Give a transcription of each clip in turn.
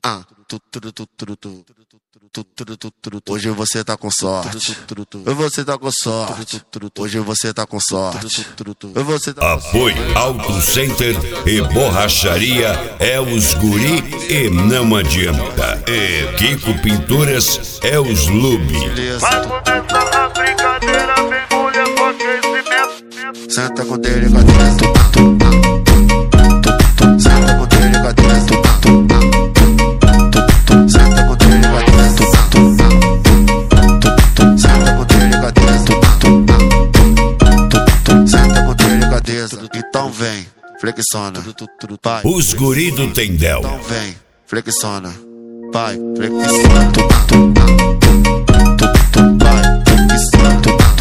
Hoje você tá com sorte. Você tá com sorte. Hoje você tá com sorte. Você tá com sorte. Apoio Auto Center e Borracharia é os guri e não adianta. E Kiko Pinturas é os Lube. Vai começar a brincadeira, vem mulher com aquecimento. Senta com delicadeza. Senta com delicadeza. Senta com delicadeza. Senta com delicadeza. Senta com delicadeza. Então vem, flexiona. Vai. Os guri do Tendel. Então vem, flexiona. Vai, flexiona. Vai, flexiona.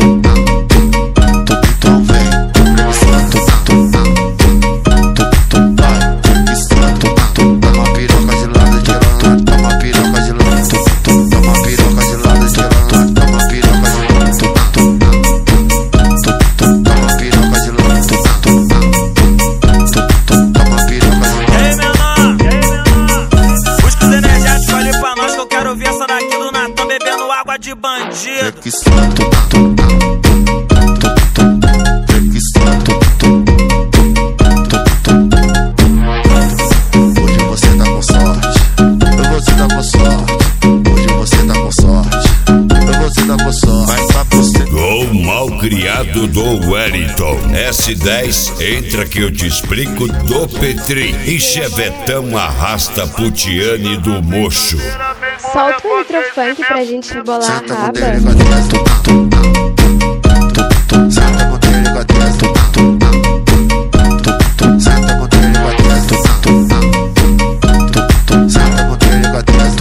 Então vem, flexiona. Vai, flexiona. Toma piroca de lado de lado. Toma piroca de lado. Toma piroca de lado de lado. Toma piroca de lado. Toma piroca de lado. Toma piroca de lado. E aí, menor? Busca os energéticos ali pra nós que eu quero ouvir essa daqui do Natan bebendo água de bandido. Hoje você tá com sorte. Você tá com sorte. Hoje você tá com sorte. Você tá com sorte. Vai pra você. Gol mal criado do Wellington. S10, entra que eu te explico do Petri. E Chevetão arrasta Putiane do Mocho. Solta o eletrofunk pra gente rebolar a Senta com raba. delicadeza. Senta com delicadeza. Senta com delicadeza. Senta com delicadeza.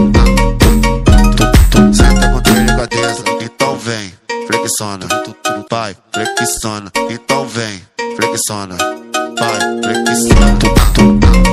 Senta com delicadeza. Então vem, flexiona. Vai, flexiona. Então vem, flexiona. Vai, flexiona.